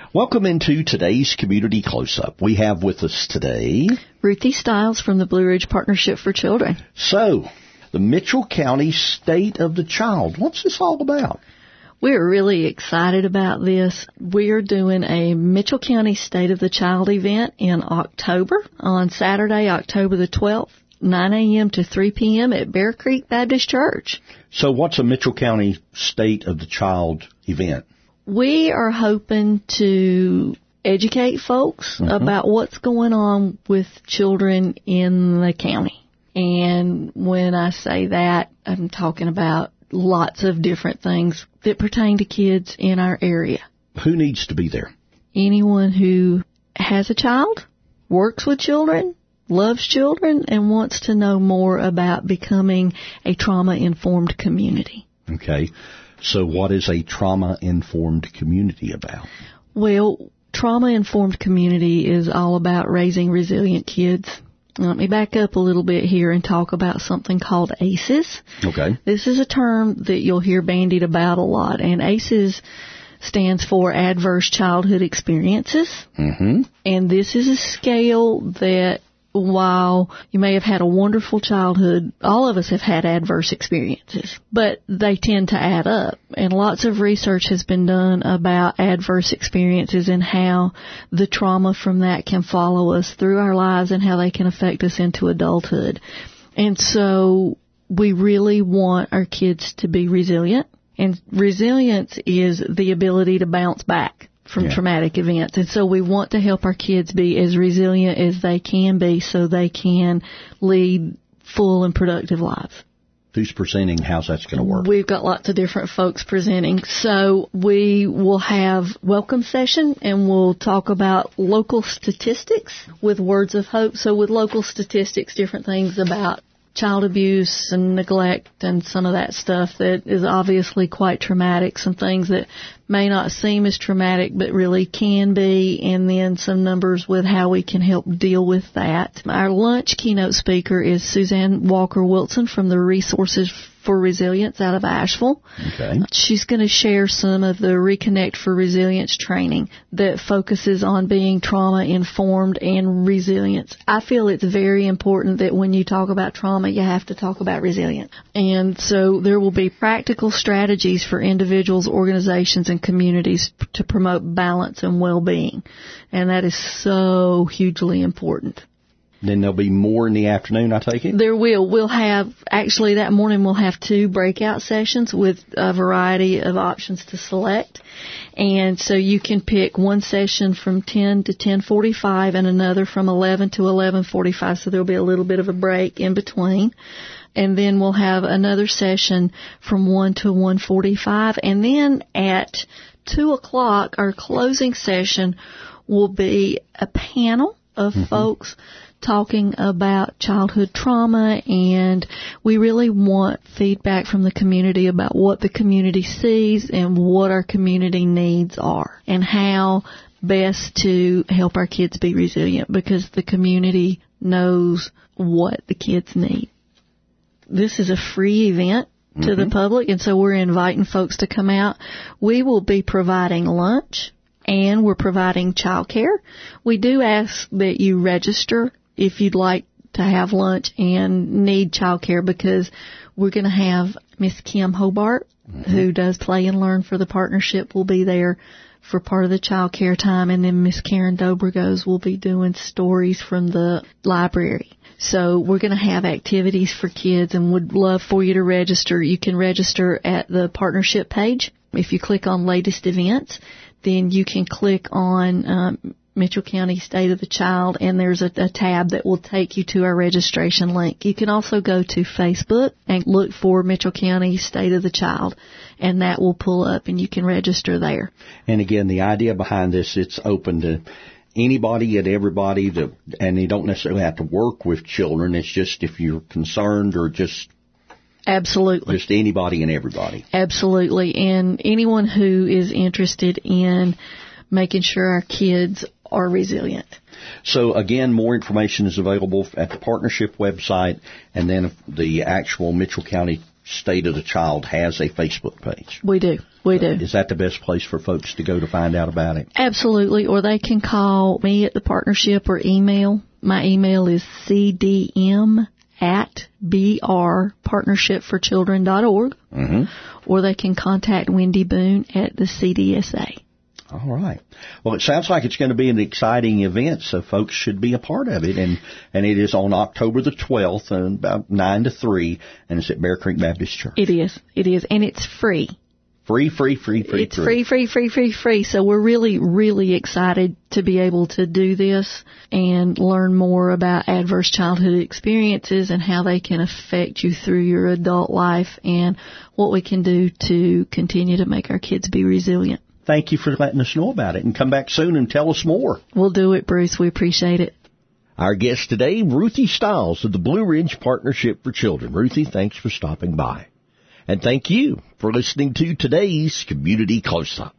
Welcome into today's Community Close-Up. We have with us today Ruthie Stiles from the Blue Ridge Partnership for Children. So, the Mitchell County State of the Child. What's this all about? We're really excited about this. We're doing a Mitchell County State of the Child event in October, on Saturday, October the 12th, 9 a.m. to 3 p.m. at Bear Creek Baptist Church. So what's a Mitchell County State of the Child event? We are hoping to educate folks about what's going on with children in the county. And when I say that, I'm talking about lots of different things that pertain to kids in our area. Who needs to be there? Anyone who has a child, works with children, loves children, and wants to know more about becoming a trauma-informed community. Okay. So what is a trauma-informed community about? Well, trauma-informed community is all about raising resilient kids. Let me back up a little bit here and talk about something called ACEs. Okay. This is a term that you'll hear bandied about a lot, and ACEs stands for Adverse Childhood Experiences. And this is a scale that, while you may have had a wonderful childhood, all of us have had adverse experiences, but they tend to add up. And lots of research has been done about adverse experiences and how the trauma from that can follow us through our lives and how they can affect us into adulthood. And so we really want our kids to be resilient. And resilience is the ability to bounce back from traumatic events. And so we want to help our kids be as resilient as they can be so they can lead full and productive lives. Who's presenting? How's that going to work? We've got lots of different folks presenting. So we will have welcome session and we'll talk about local statistics with words of hope. So with local statistics, different things about child abuse and neglect and some of that stuff that is obviously quite traumatic, some things that may not seem as traumatic but really can be, and then some numbers with how we can help deal with that. Our lunch keynote speaker is Suzanne Walker-Wilson from the Resources for Resilience out of Asheville. Okay. She's going to share some of the Reconnect for Resilience training that focuses on being trauma-informed and resilience. I feel it's very important that when you talk about trauma, you have to talk about resilience. And so there will be practical strategies for individuals, organizations, and communities to promote balance and well-being. And that is so hugely important. Then there'll be more in the afternoon, I take it? There will. We'll have, actually that morning we'll have 2 breakout sessions with a variety of options to select. And so you can pick one session from 10 to 10:45 and another from 11 to 11:45. So there'll be a little bit of a break in between. And then we'll have another session from 1 to 1:45. And then at 2 o'clock, our closing session will be a panel of folks talking about childhood trauma, and we really want feedback from the community about what the community sees and what our community needs are and how best to help our kids be resilient, because the community knows what the kids need. This is a free event to the public, and so we're inviting folks to come out. We will be providing lunch, and we're providing childcare. We do ask that you register if you'd like to have lunch and need childcare, because we're going to have Miss Kim Hobart, who does Play and Learn for the partnership, will be there for part of the childcare time, and then Miss Karen Dobragos will be doing stories from the library. So we're going to have activities for kids and would love for you to register. You can register at the partnership page. If you click on latest events, then you can click on Mitchell County State of the Child, and there's a tab that will take you to our registration link. You can also go to Facebook and look for Mitchell County State of the Child, and that will pull up, and you can register there. And again, the idea behind this, it's open to anybody and everybody, and you don't necessarily have to work with children. It's just if you're concerned or just... Absolutely. Just anybody and everybody. Absolutely. And anyone who is interested in making sure our kids are resilient. So, again, more information is available at the partnership website, and then the actual Mitchell County State of the Child has a Facebook page. We do. We do. Is that the best place for folks to go to find out about it? Absolutely. Or they can call me at the partnership or email. My email is cdm@brpartnershipforchildren.org. Mm-hmm. Or they can contact Wendy Boone at the CDSA. All right. Well, it sounds like it's going to be an exciting event, so folks should be a part of it. And it is on October the 12th, about 9 to 3, and it's at Bear Creek Baptist Church. It is. It is. And it's free. Free. It's free. So we're really, really excited to be able to do this and learn more about adverse childhood experiences and how they can affect you through your adult life and what we can do to continue to make our kids be resilient. Thank you for letting us know about it, and come back soon and tell us more. We'll do it, Bruce. We appreciate it. Our guest today, Ruthie Stiles of the Blue Ridge Partnership for Children. Ruthie, thanks for stopping by. And thank you for listening to today's Community Close-Up.